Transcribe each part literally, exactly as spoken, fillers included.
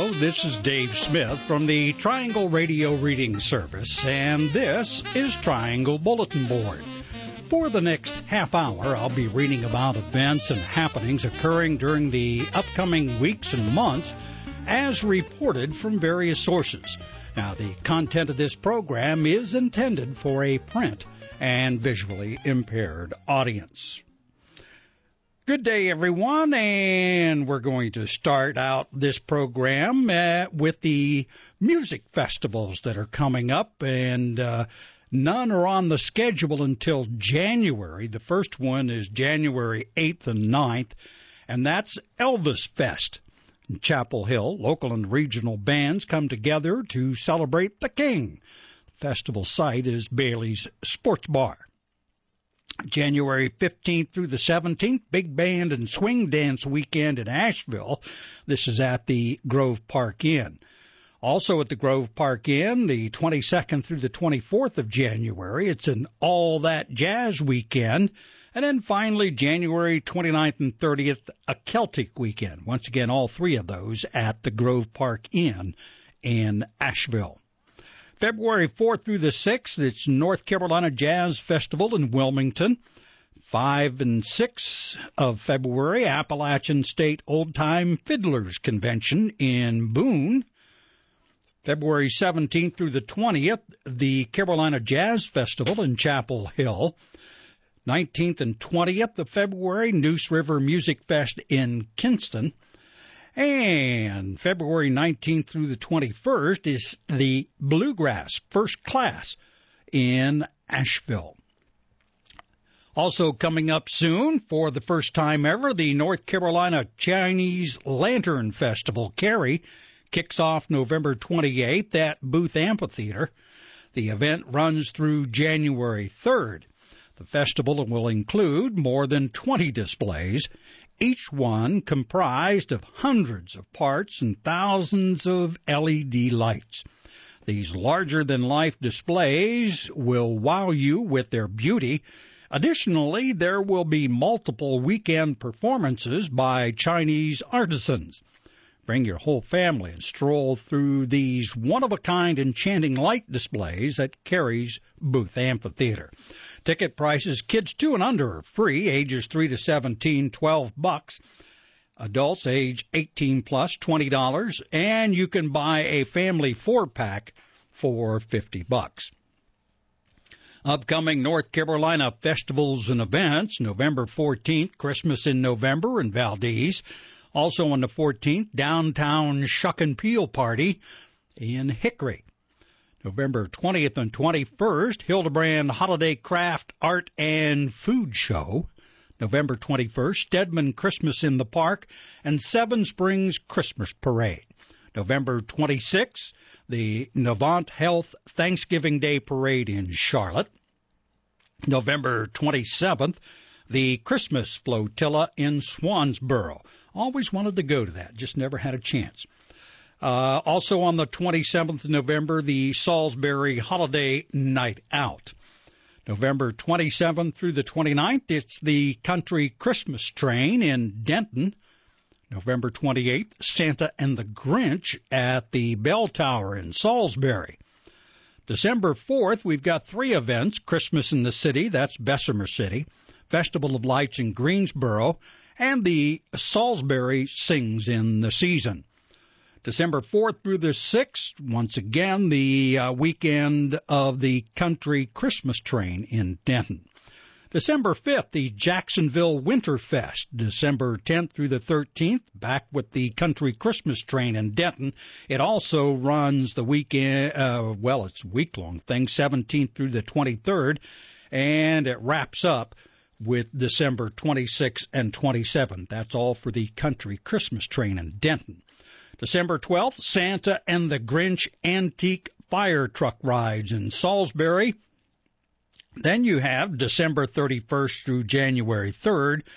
Hello, this is Dave Smith from the Triangle Radio Reading Service, and this is Triangle Bulletin Board. For the next half hour, I'll be reading about events and happenings occurring during the upcoming weeks and months as reported from various sources. Now, the content of this program is intended for a print and visually impaired audience. Good day, everyone, and we're going to start out this program uh, with the music festivals that are coming up, and uh, none are on the schedule until January. The first one is January eighth and ninth, and that's Elvis Fest. In Chapel Hill, local and regional bands come together to celebrate the King. The festival site is Bailey's Sports Bar. January fifteenth through the seventeenth, Big Band and Swing Dance Weekend in Asheville. This is at the Grove Park Inn. Also at the Grove Park Inn, the twenty-second through the twenty-fourth of January, it's an All That Jazz Weekend. And then finally, January twenty-ninth and thirtieth, a Celtic Weekend. Once again, all three of those at the Grove Park Inn in Asheville. February fourth through the sixth, it's North Carolina Jazz Festival in Wilmington. five and six of February, Appalachian State Old Time Fiddlers Convention in Boone. February seventeenth through the twentieth, the Carolina Jazz Festival in Chapel Hill. nineteenth and twentieth of February, Neuse River Music Fest in Kinston. And February nineteenth through the twenty-first is the Bluegrass First Class in Asheville. Also coming up soon, for the first time ever, the North Carolina Chinese Lantern Festival, Cary, kicks off November twenty-eighth at Booth Amphitheater. The event runs through January third. The festival will include more than twenty displays, each one comprised of hundreds of parts and thousands of L E D lights. These larger-than-life displays will wow you with their beauty. Additionally, there will be multiple weekend performances by Chinese artisans. Bring your whole family and stroll through these one-of-a-kind enchanting light displays at Cary's Booth Amphitheater. Ticket prices, kids two and under are free, ages three to seventeen, twelve bucks. Adults age eighteen plus, twenty dollars, and you can buy a family four-pack for fifty bucks. Upcoming North Carolina festivals and events, November fourteenth, Christmas in November in Valdez. Also on the fourteenth, Downtown Shuck and Peel Party in Hickory. November twentieth and twenty-first, Hildebrand Holiday Craft Art and Food Show. November twenty-first, Stedman Christmas in the Park and Seven Springs Christmas Parade. November twenty-sixth, the Novant Health Thanksgiving Day Parade in Charlotte. November twenty-seventh, the Christmas Flotilla in Swansboro. Always wanted to go to that, just never had a chance. Uh, also on the twenty-seventh of November, the Salisbury Holiday Night Out. November twenty-seventh through the twenty-ninth, it's the Country Christmas Train in Denton. November twenty-eighth, Santa and the Grinch at the Bell Tower in Salisbury. December fourth, we've got three events. Christmas in the City, that's Bessemer City. Festival of Lights in Greensboro. And the Salisbury Sings in the Season. December fourth through the sixth, once again, the uh, weekend of the Country Christmas Train in Denton. December fifth, the Jacksonville Winter Fest. December tenth through the thirteenth, back with the Country Christmas Train in Denton. It also runs the weekend, uh, well, it's a week-long thing, seventeenth through the twenty-third, and it wraps up with December twenty-sixth and twenty-seventh. That's all for the Country Christmas Train in Denton. December twelfth, Santa and the Grinch Antique Fire Truck Rides in Salisbury. Then you have December thirty-first through January third,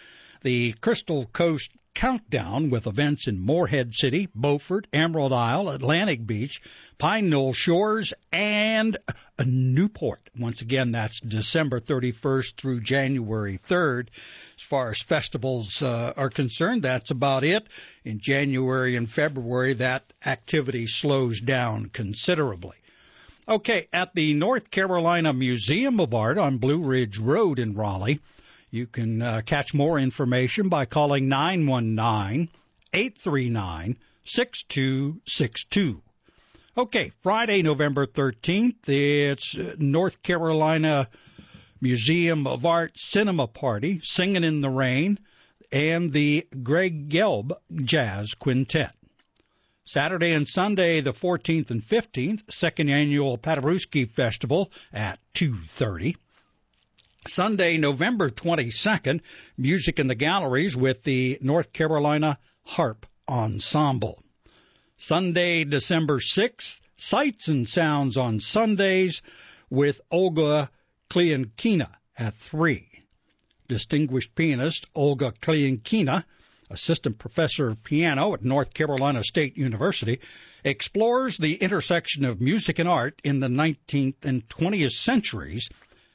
the Crystal Coast Countdown with events in Morehead City, Beaufort, Emerald Isle, Atlantic Beach, Pine Knoll Shores, and Newport. Once again, that's December thirty-first through January third. As far as festivals uh, are concerned, that's about it. In January and February, that activity slows down considerably. Okay, at the North Carolina Museum of Art on Blue Ridge Road in Raleigh, you can uh, catch more information by calling nine one nine, eight three nine, six two six two. Okay, Friday, November thirteenth, it's North Carolina Museum of Art Cinema Party, Singing in the Rain, and the Greg Gelb Jazz Quintet. Saturday and Sunday, the fourteenth and fifteenth, second annual Paderewski Festival at two thirty. Sunday, November twenty-second, music in the galleries with the North Carolina Harp Ensemble. Sunday, December sixth, Sights and Sounds on Sundays with Olga Klyankina at three. Distinguished pianist Olga Klyankina, assistant professor of piano at North Carolina State University, explores the intersection of music and art in the nineteenth and twentieth centuries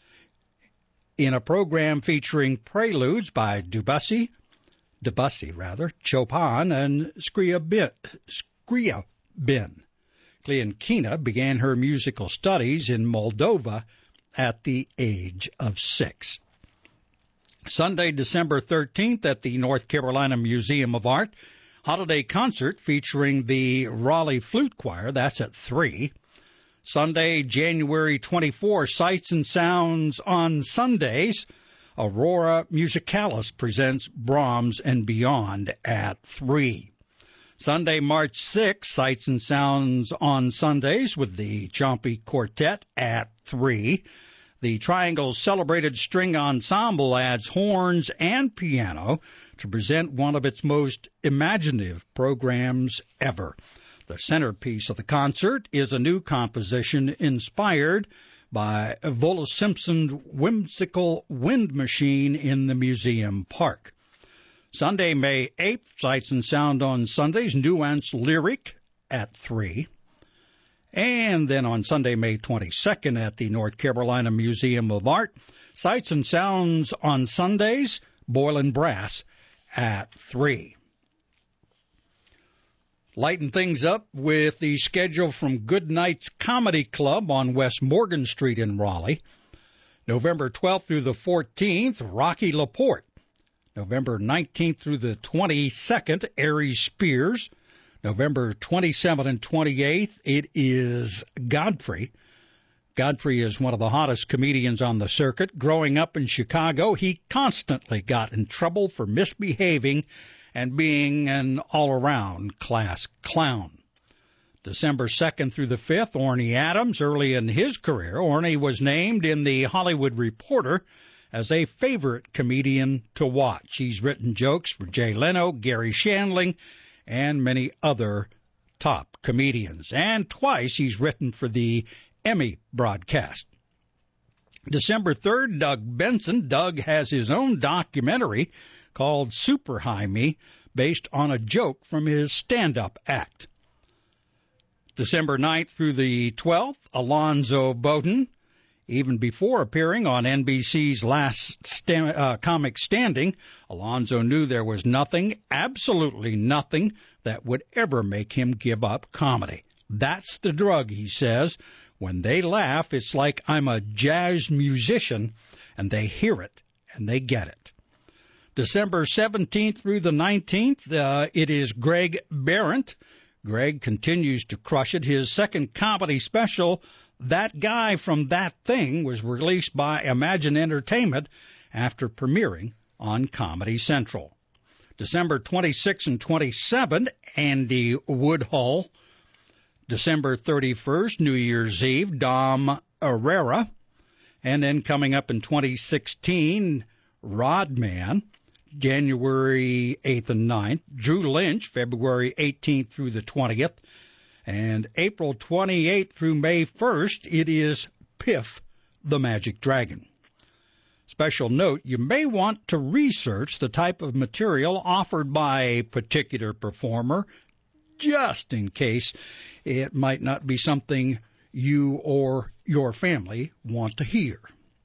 in a program featuring preludes by Debussy, Debussy rather, Chopin, and Scriabin. Scriabin. Klyankina began her musical studies in Moldova at the age of six. Sunday, December thirteenth, at the North Carolina Museum of Art, holiday concert featuring the Raleigh Flute Choir. That's at three. Sunday, January twenty-fourth, Sights and Sounds on Sundays. Aurora Musicalis presents Brahms and Beyond at three. Sunday, March sixth, Sights and Sounds on Sundays with the Chompy Quartet at three. The Triangle's celebrated string ensemble adds horns and piano to present one of its most imaginative programs ever. The centerpiece of the concert is a new composition inspired by Vola Simpson's whimsical wind machine in the museum park. Sunday, May eighth, Sights and Sound on Sundays, Nuance Lyric at three. And then on Sunday, May twenty-second, at the North Carolina Museum of Art, Sights and Sounds on Sundays, Boylan Brass at three. Lighten things up with the schedule from Good Nights Comedy Club on West Morgan Street in Raleigh. November twelfth through the fourteenth, Rocky Laporte. November nineteenth through the twenty-second, Aries Spears. November twenty-seventh and twenty-eighth, it is Godfrey. Godfrey is one of the hottest comedians on the circuit. Growing up in Chicago, he constantly got in trouble for misbehaving and being an all-around class clown. December second through the fifth, Orny Adams. Early in his career, Orny was named in the Hollywood Reporter as a favorite comedian to watch. He's written jokes for Jay Leno, Gary Shandling, and many other top comedians. And twice he's written for the Emmy broadcast. December third, Doug Benson. Doug has his own documentary called Super High Me, based on a joke from his stand-up act. December ninth through the twelfth, Alonzo Bowden. Even before appearing on N B C's Last Stand, uh, Comic Standing, Alonzo knew there was nothing, absolutely nothing, that would ever make him give up comedy. That's the drug, he says. When they laugh, it's like I'm a jazz musician, and they hear it, and they get it. December seventeenth through the nineteenth, uh, it is Greg Behrendt. Greg continues to crush it. His second comedy special, That Guy from That Thing, was released by Imagine Entertainment after premiering on Comedy Central. December twenty-sixth and twenty-seventh, Andy Woodhull. December thirty-first, New Year's Eve, Dom Herrera. And then coming up in twenty sixteen, Rodman. January eighth and ninth, Drew Lynch, February eighteenth through the twentieth, and April twenty-eighth through May first, it is Piff, the Magic Dragon. As Special note, you may want to research the type of material offered by a particular performer, just in case it might not be something you or your family want to hear.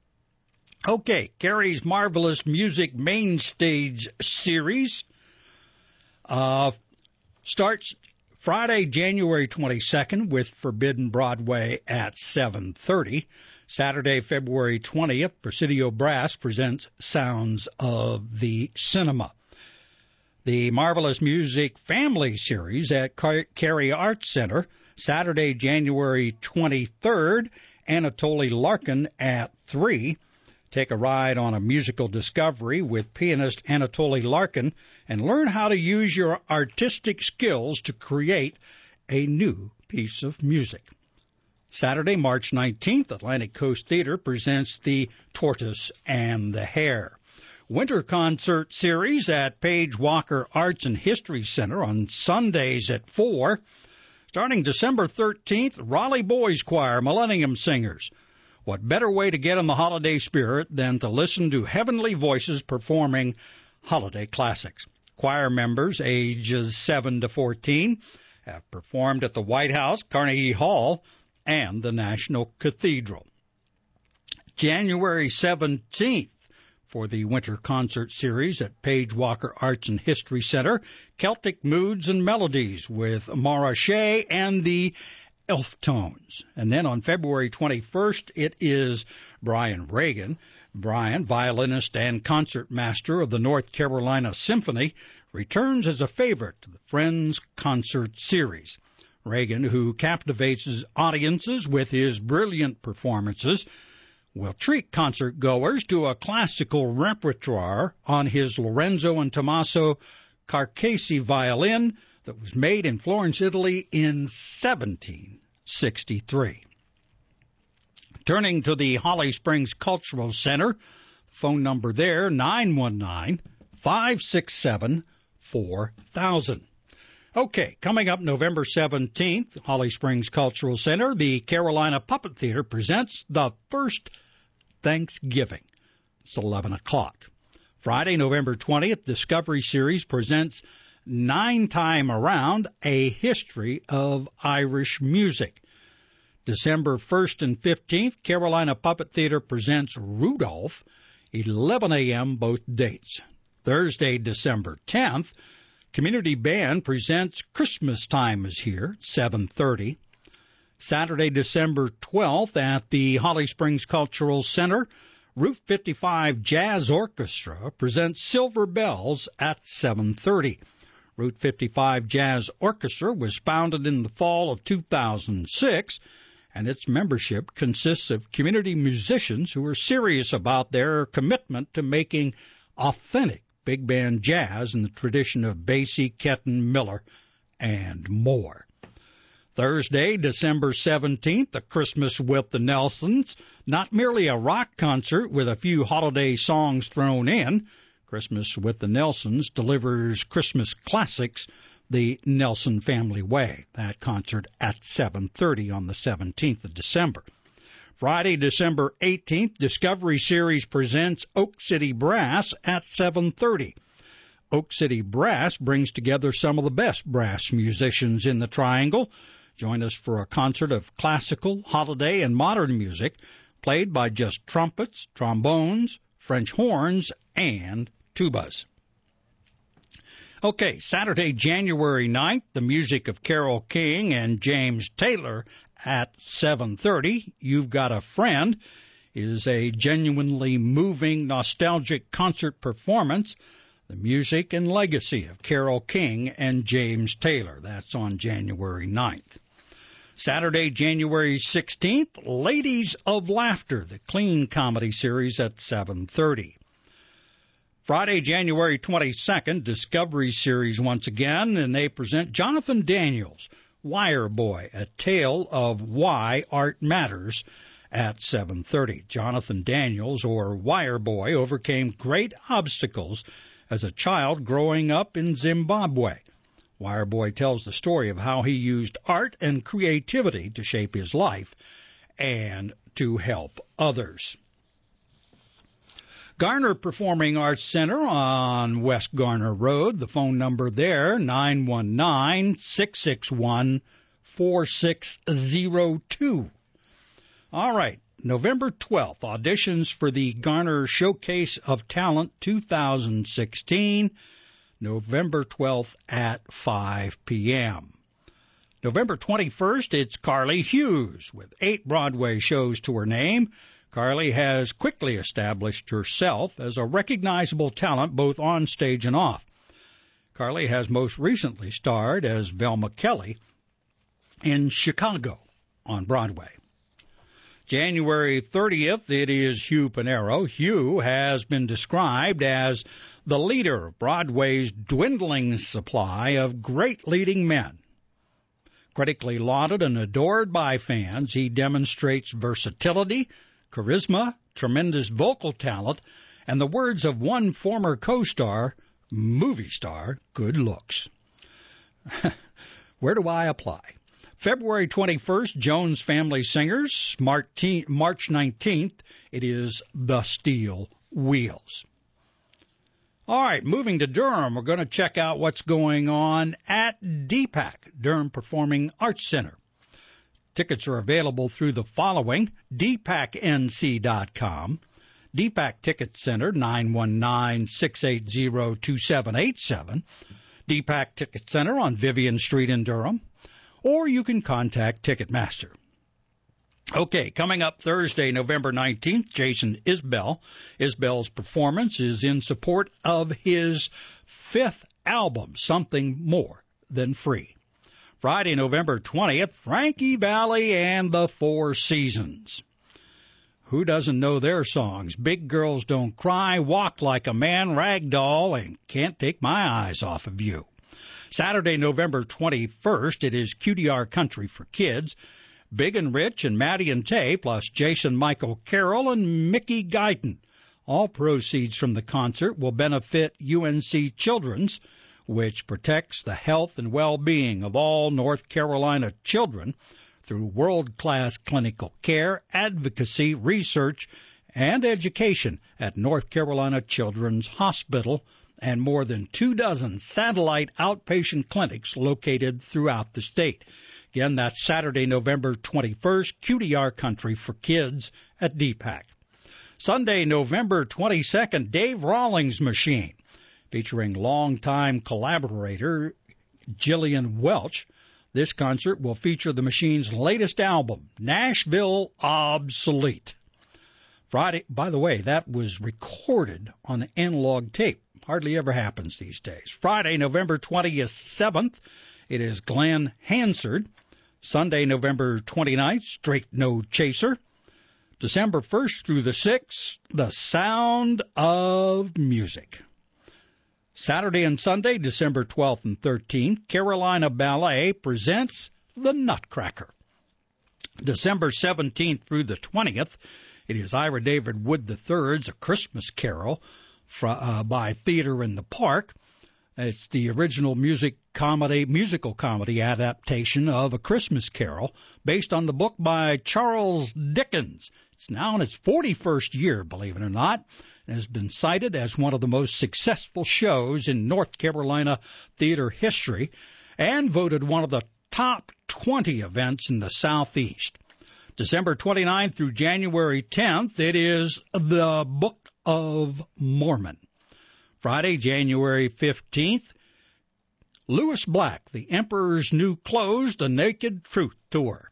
Okay, Carrie's Marvelous Music Main Stage Series uh, starts Friday, January twenty-second with Forbidden Broadway at seven thirty. Saturday, February twentieth, Presidio Brass presents Sounds of the Cinema. The Marvelous Music Family Series at Carey Arts Center, Saturday, January twenty-third, Anatoly Larkin at three. Take a ride on a musical discovery with pianist Anatoly Larkin and learn how to use your artistic skills to create a new piece of music. Saturday, March nineteenth, Atlantic Coast Theater presents The Tortoise and the Hare. Winter Concert Series at Page Walker Arts and History Center on Sundays at four. Starting December thirteenth, Raleigh Boys Choir, Millennium Singers. What better way to get in the holiday spirit than to listen to heavenly voices performing holiday classics? Choir members ages seven to fourteen have performed at the White House, Carnegie Hall, and the National Cathedral. January seventeenth for the Winter Concert Series at Page Walker Arts and History Center, Celtic Moods and Melodies with Mara Shea and the Elf Tones. And then on February twenty-first, it is Brian Reagan. Brian, violinist and concertmaster of the North Carolina Symphony, returns as a favorite to the Friends Concert Series. Reagan, who captivates his audiences with his brilliant performances, will treat concert-goers to a classical repertoire on his Lorenzo and Tommaso Carcasi violin that was made in Florence, Italy in seventeen sixty-three. Turning to the Holly Springs Cultural Center, phone number there, nine one nine, five six seven, four thousand. Okay, coming up November seventeenth, Holly Springs Cultural Center, the Carolina Puppet Theater presents The First Thanksgiving. It's eleven o'clock. Friday, November twentieth, Discovery Series presents Nine Time Around, A History of Irish Music. December first and fifteenth, Carolina Puppet Theater presents Rudolph, eleven a.m. both dates. Thursday, December tenth, Community Band presents Christmas Time is Here, seven thirty. Saturday, December twelfth, at the Holly Springs Cultural Center, Route fifty-five Jazz Orchestra presents Silver Bells at seven thirty. Route fifty-five Jazz Orchestra was founded in the fall of two thousand six, and its membership consists of community musicians who are serious about their commitment to making authentic big band jazz in the tradition of Basie, Ketton, Miller, and more. Thursday, December seventeenth, A Christmas with the Nelsons, not merely a rock concert with a few holiday songs thrown in. Christmas with the Nelsons delivers Christmas classics the Nelson family way. That concert at seven thirty on the seventeenth of December. Friday, December eighteenth, Discovery Series presents Oak City Brass at seven thirty. Oak City Brass brings together some of the best brass musicians in the Triangle. Join us for a concert of classical, holiday, and modern music played by just trumpets, trombones, French horns, and tubas. Okay, Saturday, January ninth, the music of Carole King and James Taylor at seven thirty. You've Got a Friend is a genuinely moving, nostalgic concert performance, the music and legacy of Carole King and James Taylor. That's on January ninth. Saturday, January sixteenth, Ladies of Laughter, the clean comedy series at seven thirty. Friday, January twenty-second, Discovery Series once again, and they present Jonathan Daniels, Wire Boy, A Tale of Why Art Matters at seven thirty. Jonathan Daniels, or Wire Boy, overcame great obstacles as a child growing up in Zimbabwe. Wire Boy tells the story of how he used art and creativity to shape his life and to help others. Garner Performing Arts Center on West Garner Road. The phone number there, nine one nine, six six one, four six zero two. All right, November twelfth, auditions for the Garner Showcase of Talent two thousand sixteen, November twelfth at five p.m. November twenty-first, it's Carly Hughes with eight Broadway shows to her name. Carly has quickly established herself as a recognizable talent both on stage and off. Carly has most recently starred as Velma Kelly in Chicago on Broadway. January thirtieth, it is Hugh Pinero. Hugh has been described as the leader of Broadway's dwindling supply of great leading men. Critically lauded and adored by fans, he demonstrates versatility, charisma, tremendous vocal talent, and the words of one former co-star, movie star, good looks. Where do I apply? February twenty-first, Jones Family Singers. March nineteenth, it is The Steel Wheels. All right, moving to Durham, we're going to check out what's going on at D PAC, Durham Performing Arts Center. Tickets are available through the following, d pac n c dot com, D PAC Ticket Center, nine one nine, six eight zero, two seven eight seven, D PAC Ticket Center on Vivian Street in Durham, or you can contact Ticketmaster. Okay, coming up Thursday, November nineteenth, Jason Isbell. Isbell's performance is in support of his fifth album, Something More Than Free. Friday, November twentieth, Frankie Valli and the Four Seasons. Who doesn't know their songs? Big Girls Don't Cry, Walk Like a Man, Ragdoll, and Can't Take My Eyes Off of You. Saturday, November twenty-first, it is Q T R Country for Kids. Big and Rich and Maddie and Tay, plus Jason Michael Carroll and Mickey Guyton. All proceeds from the concert will benefit U N C Children's, which protects the health and well-being of all North Carolina children through world-class clinical care, advocacy, research, and education at North Carolina Children's Hospital and more than two dozen satellite outpatient clinics located throughout the state. Again, that's Saturday, November twenty-first, Q T R Country for Kids at D PAC. Sunday, November twenty-second, Dave Rawlings Machine, featuring longtime collaborator Jillian Welch. This concert will feature the Machine's latest album, Nashville Obsolete. Friday, by the way, that was recorded on analog tape. Hardly ever happens these days. Friday, November twenty-seventh, it is Glenn Hansard. Sunday, November twenty-ninth, Straight No Chaser. December first through the sixth, The Sound of Music. Saturday and Sunday, December twelfth and thirteenth, Carolina Ballet presents The Nutcracker. December seventeenth through the twentieth, it is Ira David Wood the third's A Christmas Carol from, uh, by Theater in the Park. It's the original music comedy, musical comedy adaptation of A Christmas Carol based on the book by Charles Dickens. It's now in its forty-first year, believe it or not, and has been cited as one of the most successful shows in North Carolina theater history and voted one of the top twenty events in the Southeast. December twenty-ninth through January tenth, it is the Book of Mormon. Friday, January fifteenth, Lewis Black, The Emperor's New Clothes, The Naked Truth Tour.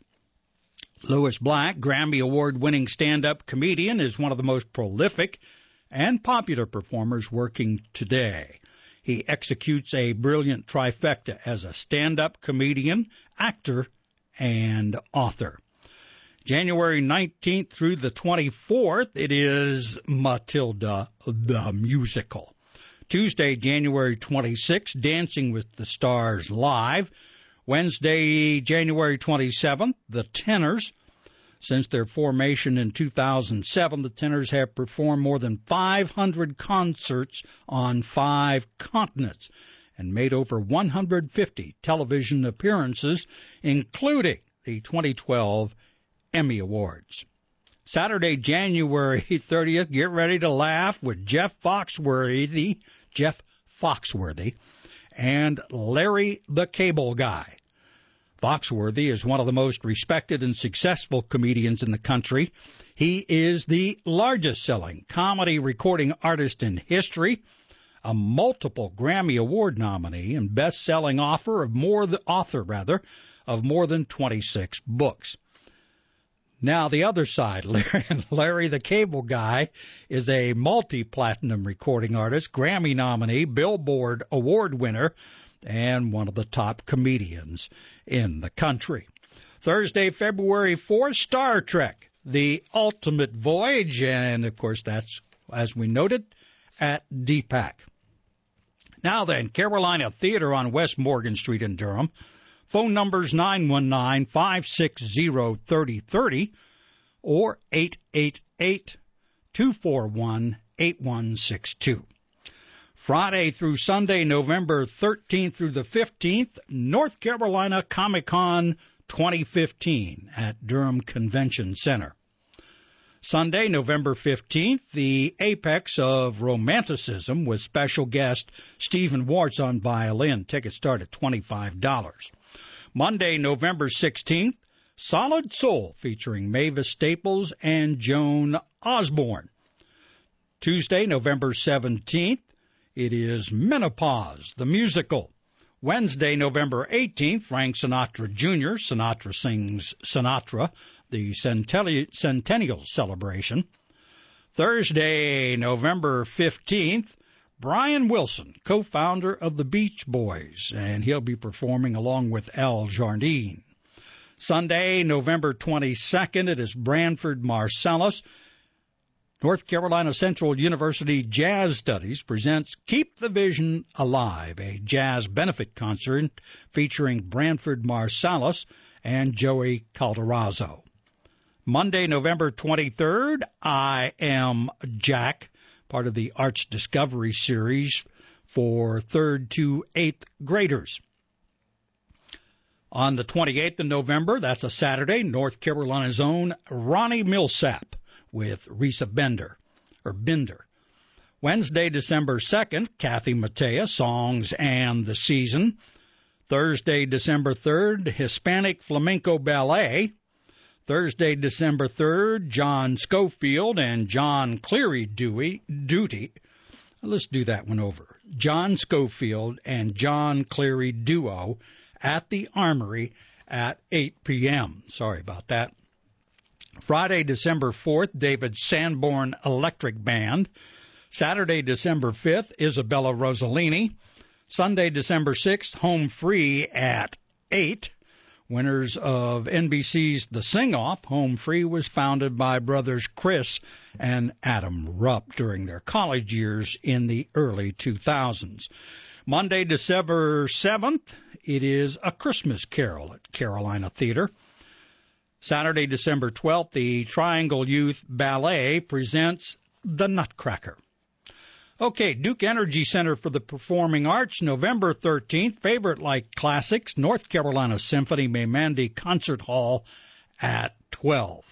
Lewis Black, Grammy Award-winning stand-up comedian, is one of the most prolific and popular performers working today. He executes a brilliant trifecta as a stand-up comedian, actor, and author. January nineteenth through the twenty-fourth, it is Matilda the Musical. Tuesday, January twenty-sixth, Dancing with the Stars Live. Wednesday, January twenty-seventh, The Tenors. Since their formation in two thousand seven, the Tenors have performed more than five hundred concerts on five continents and made over one hundred fifty television appearances, including the twenty twelve Emmy Awards. Saturday, January thirtieth, get ready to laugh with Jeff Foxworthy, Jeff Foxworthy, and Larry the Cable Guy. Foxworthy is one of the most respected and successful comedians in the country. He is the largest-selling comedy recording artist in history, a multiple Grammy Award nominee, and best-selling author of more th- author rather of more than twenty-six books. Now, the other side, Larry, Larry the Cable Guy is a multi-platinum recording artist, Grammy nominee, Billboard Award winner, and one of the top comedians in the country. Thursday, February fourth, Star Trek, The Ultimate Voyage, and, of course, that's, as we noted, at D PAC. Now then, Carolina Theater on West Morgan Street in Durham. Phone numbers nine one nine, five six zero, three zero three zero or eight eight eight, two four one, eight one six two. Friday through Sunday, November thirteenth through the fifteenth, North Carolina Comic-Con twenty fifteen at Durham Convention Center. Sunday, November fifteenth, the apex of romanticism with special guest Stephen Warts on violin. Tickets start at twenty-five dollars. Monday, November sixteenth, Solid Soul featuring Mavis Staples and Joan Osborne. Tuesday, November seventeenth, it is Menopause, the musical. Wednesday, November eighteenth, Frank Sinatra Junior Sinatra Sings Sinatra, the Centennial Celebration. Thursday, November fifteenth, Brian Wilson, co-founder of the Beach Boys, and he'll be performing along with Al Jardine. Sunday, November twenty-second, it is Branford Marsalis. North Carolina Central University Jazz Studies presents Keep the Vision Alive, a jazz benefit concert featuring Branford Marsalis and Joey Calderazzo. Monday, November twenty-third, I Am Jack, part of the Arts Discovery series for third to eighth graders. On the twenty-eighth of November, that's a Saturday, North Carolina's own Ronnie Millsap with Risa Bender, or Bender. Wednesday, December second, Kathy Mattea, Songs and the Season. Thursday, December third, Hispanic Flamenco Ballet. Thursday, December third, John Schofield and John Cleary Dewey, Duty. Let's do that one over. John Schofield and John Cleary Duo at the Armory at eight p.m. Sorry about that. Friday, December fourth, David Sanborn Electric Band. Saturday, December fifth, Isabella Rossellini. Sunday, December sixth, Home Free at eight. Winners of N B C's The Sing-Off, Home Free was founded by brothers Chris and Adam Rupp during their college years in the early two thousands. Monday, December seventh, it is A Christmas Carol at Carolina Theater. Saturday, December twelfth, the Triangle Youth Ballet presents The Nutcracker. Okay, Duke Energy Center for the Performing Arts, November thirteenth, Favorite Light Classics, North Carolina Symphony Mamandi Concert Hall at twelve.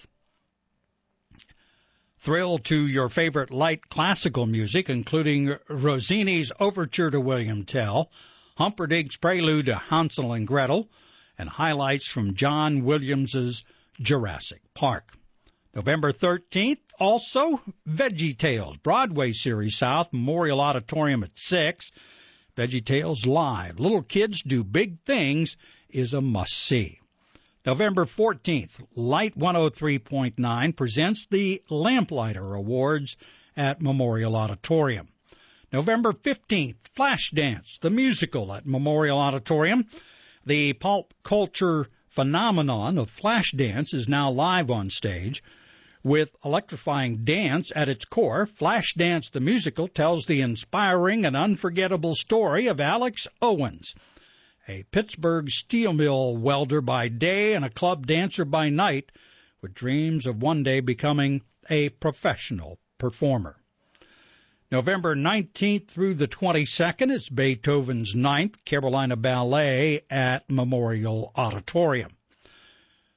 Thrill to your favorite light classical music, including Rossini's Overture to William Tell, Humperdinck's Prelude to Hansel and Gretel, and highlights from John Williams's Jurassic Park. November thirteenth, also Veggie Tales, Broadway Series South, Memorial Auditorium at six. Veggie Tales Live, Little Kids Do Big Things is a must-see. November fourteenth, Light one oh three point nine presents the Lamplighter Awards at Memorial Auditorium. November fifteenth, Flashdance, the musical at Memorial Auditorium. The pop culture phenomenon of Flashdance is now live on stage. With electrifying dance at its core, Flashdance the musical tells the inspiring and unforgettable story of Alex Owens, a Pittsburgh steel mill welder by day and a club dancer by night, with dreams of one day becoming a professional performer. November nineteenth through the twenty-second is Beethoven's Ninth Carolina Ballet at Memorial Auditorium.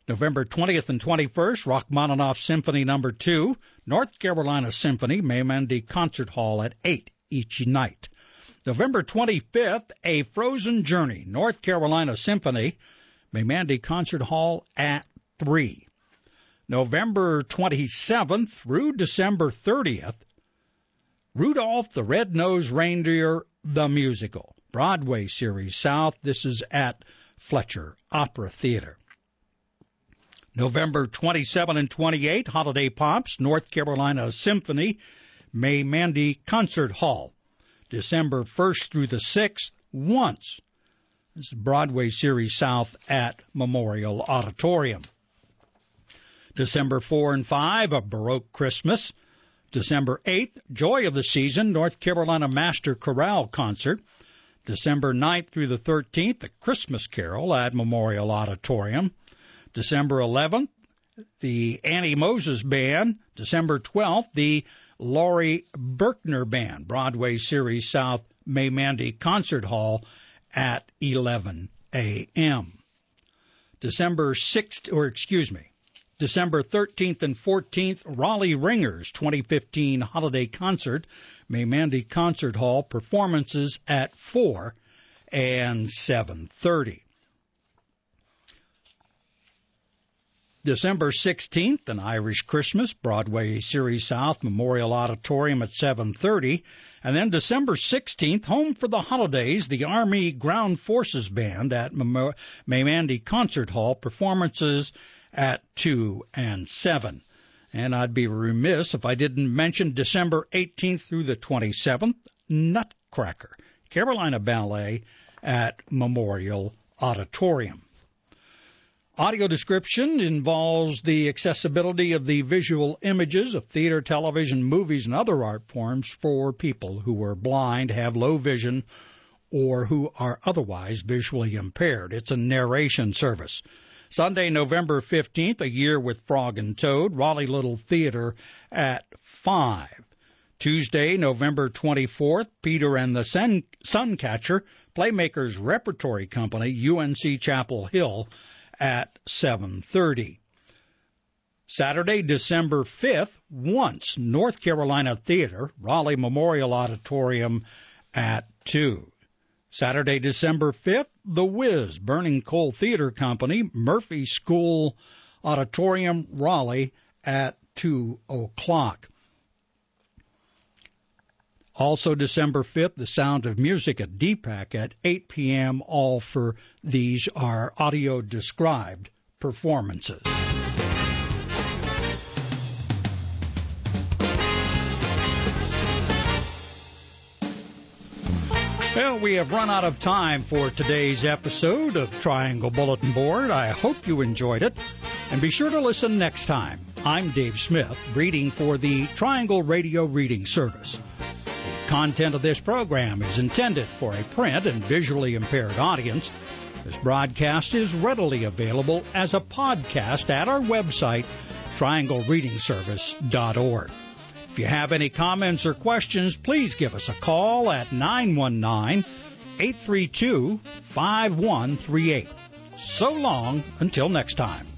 November twentieth and twenty-first, Rachmaninoff Symphony Number two, North Carolina Symphony, Maymandy Concert Hall at eight each night. November twenty-fifth, A Frozen Journey, North Carolina Symphony, Maymandy Concert Hall at three. November twenty-seventh through December thirtieth, Rudolph the Red-Nosed Reindeer, the Musical, Broadway Series South. This is at Fletcher Opera Theater. November twenty-seventh and twenty-eighth, Holiday Pops, North Carolina Symphony, Maymandy Concert Hall. December first through the sixth, Once. This is Broadway Series South at Memorial Auditorium. December fourth and fifth, A Baroque Christmas. December eighth, Joy of the Season, North Carolina Master Chorale Concert. December ninth through the thirteenth, A Christmas Carol at Memorial Auditorium. December eleventh, the Annie Moses Band. December twelfth, the Laurie Berkner Band, Broadway Series South, Maymandy Concert Hall at eleven a.m. December sixth, or excuse me, December thirteenth and fourteenth, Raleigh Ringers twenty fifteen Holiday Concert, Maymandy Concert Hall, performances at four and seven thirty. December sixteenth, An Irish Christmas, Broadway Series South, Memorial Auditorium at seven thirty. And then December sixteenth, Home for the Holidays, the Army Ground Forces Band at Maymandy Concert Hall, performances at two and seven. And I'd be remiss if I didn't mention December eighteenth through the twenty-seventh, Nutcracker, Carolina Ballet at Memorial Auditorium. Audio description involves the accessibility of the visual images of theater, television, movies, and other art forms for people who are blind, have low vision, or who are otherwise visually impaired. It's a narration service. Sunday, November fifteenth, A Year with Frog and Toad, Raleigh Little Theater at five. Tuesday, November twenty-fourth, Peter and the Sun Suncatcher, Playmakers Repertory Company, U N C Chapel Hill, at seven thirty. Saturday, December fifth, Once, North Carolina Theater, Raleigh Memorial Auditorium at two. Saturday, December fifth, The Wiz, Burning Coal Theater Company, Murphy School Auditorium, Raleigh at two o'clock. Also December fifth, The Sound of Music at D PAC at eight p.m. All for these are audio-described performances. Well, we have run out of time for today's episode of Triangle Bulletin Board. I hope you enjoyed it. And be sure to listen next time. I'm Dave Smith, reading for the Triangle Radio Reading Service. The content of this program is intended for a print and visually impaired audience. This broadcast is readily available as a podcast at our website, triangle reading service dot org. If you have any comments or questions, please give us a call at nine one nine, eight three two, five one three eight. So long until next time.